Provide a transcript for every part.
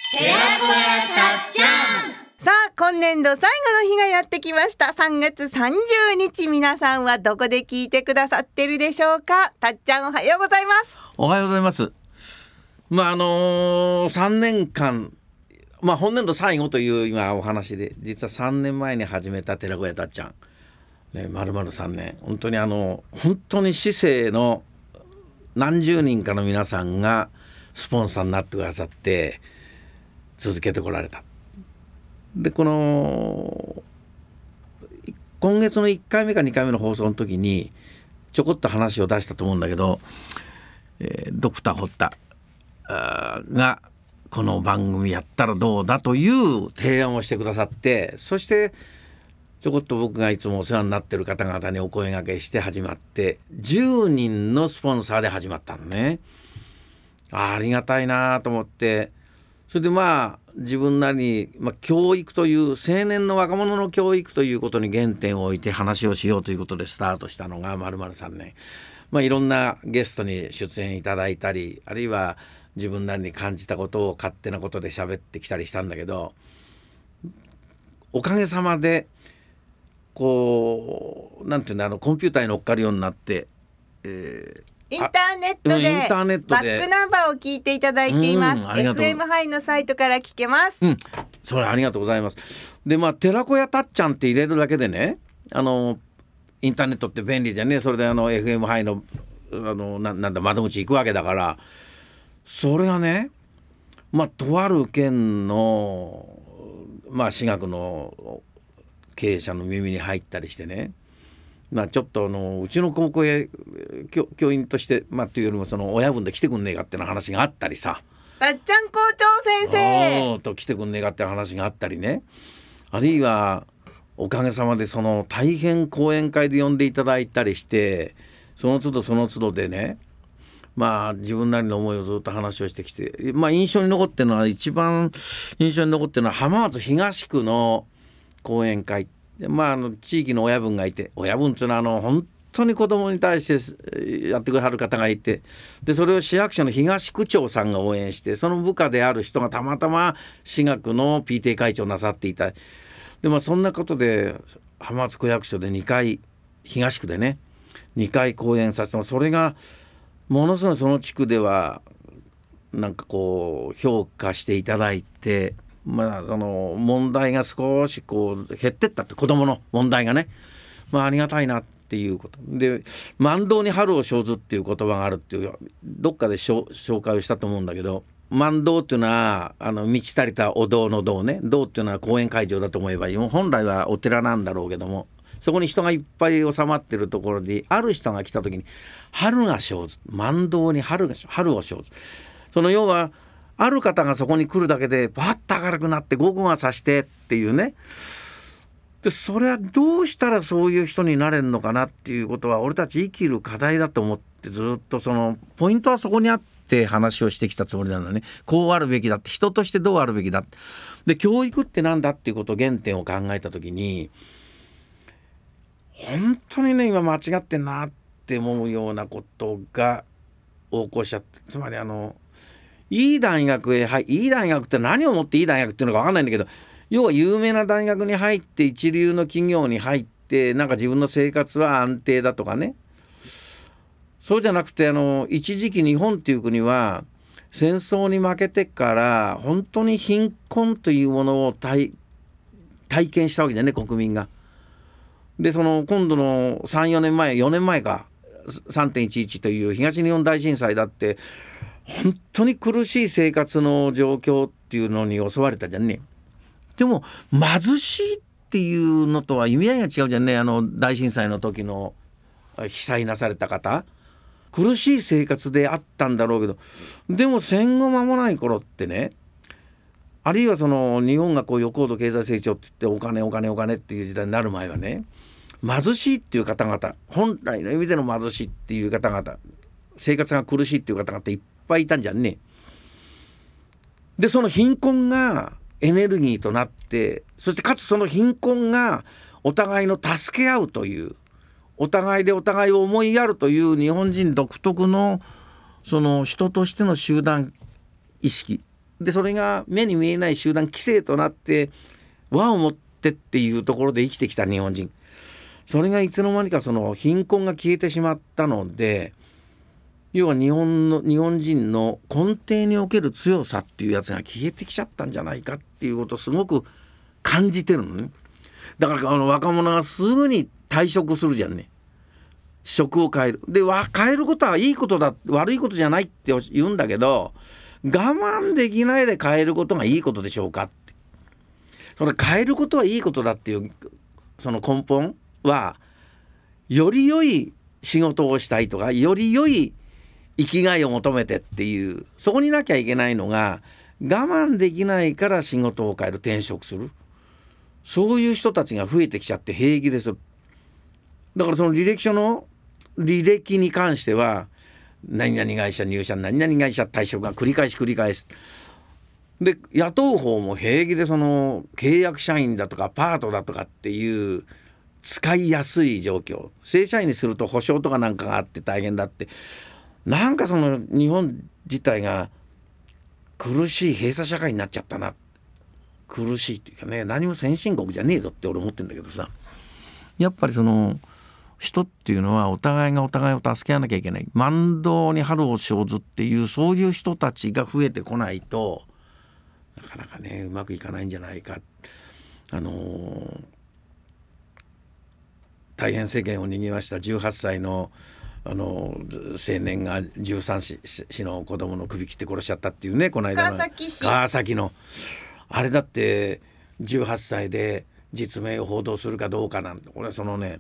寺子屋たっちゃん。 さあ今年度最後の日がやってきました。3月30日、皆さんはどこで聞いてくださってるでしょうか。たっちゃん、おはようございます。 おはようございます。3年間、本年度最後という今お話で、実は3年前に始めた寺子屋たっちゃん、丸々3年、本当に市政の何十人かの皆さんがスポンサーになってくださって続けてこられた。で今月の1回目か2回目の放送の時にちょこっと話を出したと思うんだけど、ドクター堀田がこの番組やったらどうだという提案をしてくださって、そしてちょこっと僕がいつもお世話になっている方々にお声掛けして始まって10人のスポンサーで始まったのね。ありがたいなと思って、それで自分なりに、教育という青年の若者の教育ということに原点を置いて話をしようということでスタートしたのが丸々3年。いろんなゲストに出演いただいたり、あるいは自分なりに感じたことを勝手なことで喋ってきたりしたんだけど、おかげさまでなんていうの、コンピューターに乗っかるようになって、 インターネットでバックナンバーを聞いていただいています。FM ハイのサイトから聞けます。 それありがとうございます。で寺子屋たっちゃんって入れるだけでね、インターネットって便利でね、それでFM ハイの窓口行くわけだから、それがね、とある県の私学の経営者の耳に入ったりしてね、ちょっとうちの高校へ教員として、というよりもその親分で来てくんねえかっていう話があったりさ、 たっちゃん校長先生と来てくんねえかって話があったりね、あるいはおかげさまで大変講演会で呼んでいただいたりして、その都度でね、自分なりの思いをずっと話をしてきて、一番印象に残ってるのは浜松東区の講演会で、地域の親分がいて、親分っていうのは本当に子供に対してやってくださる方がいて、でそれを市役所の東区長さんが応援して、その部下である人がたまたま市学の PTA 会長をなさっていた。でそんなことで浜松区役所で2回、東区でね2回講演させても、それがものすごいその地区では評価していただいて、その問題が少し減ってったって、子どもの問題がね、ありがたいなっていうことで、万道に春を生ずっていう言葉があるっていう、どっかで紹介をしたと思うんだけど、万道っていうのは満ち足りたお堂の堂ね、堂っていうのは講演会場だと思えばいい。本来はお寺なんだろうけども、そこに人がいっぱい収まってるところで、ある人が来た時に春が生ず、万道に春を生ず、その要はある方がそこに来るだけでバッと明るくなって午後が差してっていうね。でそれはどうしたらそういう人になれるのかなっていうことは、俺たち生きる課題だと思って、ずっとそのポイントはそこにあって話をしてきたつもりなんだね。こうあるべきだって、人としてどうあるべきだで、教育ってなんだっていうことを原点を考えた時に、本当にね今間違ってんなって思うようなことが起こしちゃって、つまりいい大学へいい大学って何をもっていい大学っていうのか分かんないんだけど、要は有名な大学に入って一流の企業に入って、自分の生活は安定だとかね、そうじゃなくて一時期日本っていう国は戦争に負けてから本当に貧困というものを体験したわけじゃね、国民が。で今度の4年前か 3.11 という東日本大震災だって、本当に苦しい生活の状況っていうのに襲われたじゃんね。でも貧しいっていうのとは意味合いが違うじゃんね。大震災の時の被災なされた方、苦しい生活であったんだろうけど、でも戦後間もない頃ってね、あるいは日本が高度経済成長って言ってお金っていう時代になる前はね、貧しいっていう方々、本来の意味での貧しいっていう方々、生活が苦しいっていう方々いっぱいいたんじゃんね。でその貧困がエネルギーとなって、そしてかつその貧困がお互いの助け合うという、お互いでお互いを思いやるという日本人独特のその人としての集団意識でそれが目に見えない集団規制となって和をもってっていうところで生きてきた日本人、それがいつの間にかその貧困が消えてしまったので、要は日本人の根底における強さっていうやつが消えてきちゃったんじゃないかっていうことをすごく感じてるのね。だから若者がすぐに退職するじゃんね。職を変える。で変えることはいいことだ、悪いことじゃないって言うんだけど、我慢できないで変えることがいいことでしょうかって。それ変えることはいいことだっていうその根本は、より良い仕事をしたいとか、より良い生きがいを求めてっていう、そこになきゃいけないのが、我慢できないから仕事を変える、転職する、そういう人たちが増えてきちゃって平気です。だからその履歴書の履歴に関しては、何々会社入社、何々会社退職が繰り返しで、雇う方も平気でその契約社員だとかパートだとかっていう使いやすい状況、正社員にすると保証とかなんかがあって大変だって、なんかその日本自体が苦しい閉鎖社会になっちゃったな。苦しいというかね、何も先進国じゃねえぞって俺思ってるんだけどさ、やっぱりその人っていうのはお互いがお互いを助け合わなきゃいけない、万道に春を生ずっていう、そういう人たちが増えてこないとなかなかねうまくいかないんじゃないか。大変世間を賑わした18歳の青年が13子の子供の首切って殺しちゃったっていうね、この間の川崎のあれだって、18歳で実名を報道するかどうかなんて、これはそのね、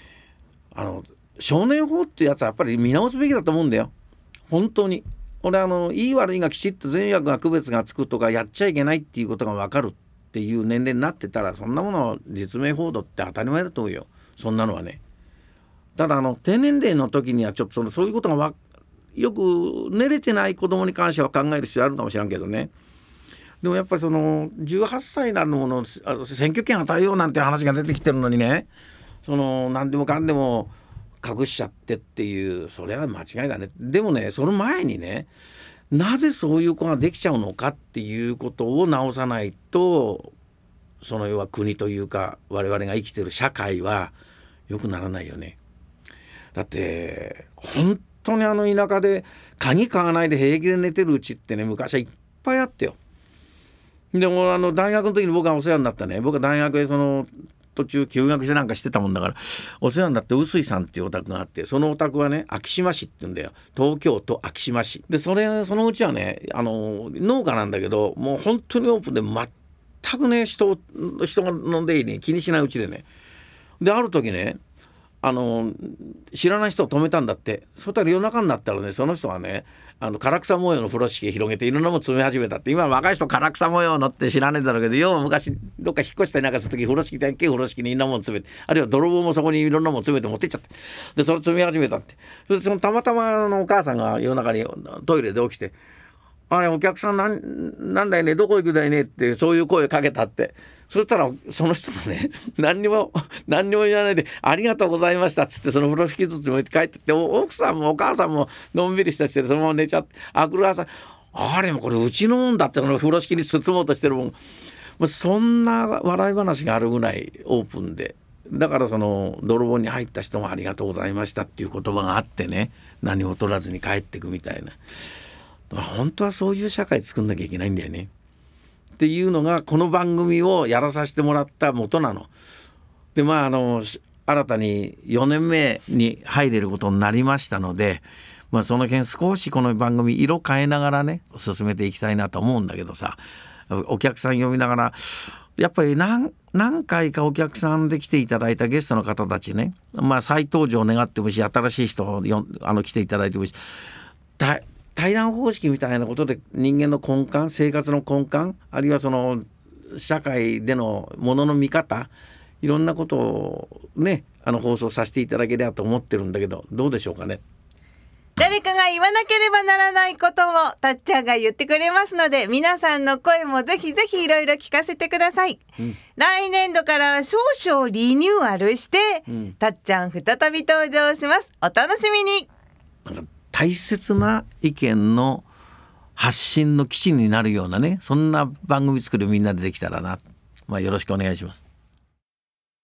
少年法ってやつはやっぱり見直すべきだと思うんだよ、本当に。俺いい悪いがきちっと善悪が区別がつくとか、やっちゃいけないっていうことが分かるっていう年齢になってたら、そんなもの実名報道って当たり前だと思うよ、そんなのはね。ただ低年齢の時にはちょっとそういうことがよく練れてない子供に関しては考える必要あるかもしれんけどね。でもやっぱりその18歳なるもの選挙権与えようなんて話が出てきてるのにね、何でもかんでも隠しちゃってっていう、それは間違いだね。でもね、その前にね、なぜそういう子ができちゃうのかっていうことを直さないと、その要は国というか我々が生きてる社会は良くならないよね。だって本当に田舎で鍵買わないで平気で寝てるうちってね、昔はいっぱいあってよ。でも大学の時に僕がお世話になったね、僕は大学でその途中休学してなんかしてたもんだからお世話になって臼井さんっていうお宅があって、そのお宅はね昭島市って言うんだよ、東京都昭島市で、そのうちはね農家なんだけど、もう本当にオープンで全くね人が飲んでいいに気にしないうちでね、である時ね知らない人を止めたんだって。そしたら夜中になったらね、その人がね唐草模様の風呂敷広げていろんなもの詰め始めたって。今若い人唐草模様のって知らねえだろうけど、要は昔どっか引っ越したりなんかする時風呂敷だけ風呂敷にいろんなもの詰めて、あるいは泥棒もそこにいろんなもの詰めて持ってっちゃって、でそれ詰め始めたって。それでたまたまお母さんが夜中にトイレで起きて、あれお客さんなんだよね、どこ行くだよねって、そういう声かけたって。そしたらその人がね何にも言わないでありがとうございましたっつって、その風呂敷ずつ持って帰ってって、奥さんもお母さんものんびりしたしてそのまま寝ちゃって、明くる朝あれもこれうちのもんだって、この風呂敷に包もうとしてるもん、もうそんな笑い話があるぐらいオープンで、だからその泥棒に入った人もありがとうございましたっていう言葉があってね、何も取らずに帰ってくみたいな。本当はそういう社会作んなきゃいけないんだよねっていうのが、この番組をやらさせてもらった元なので、新たに4年目に入れることになりましたので、その辺少しこの番組色変えながらね進めていきたいなと思うんだけどさ、お客さん呼びながらやっぱり何回かお客さんで来ていただいたゲストの方たちね、再登場願ってもいいし、新しい人を来ていただいてもいいし、対談方式みたいなことで人間の根幹、生活の根幹、あるいはその社会でのものの見方、いろんなことをね放送させていただければと思ってるんだけど、どうでしょうかね。 誰かが言わなければならないこともたっちゃんが言ってくれますので、皆さんの声もぜひぜひいろいろ聞かせてください、来年度からは少々リニューアルして、たっちゃん再び登場します。お楽しみに。 大切な意見の発信の基地になるようなね、そんな番組作りをみんなでできたらな、よろしくお願いします。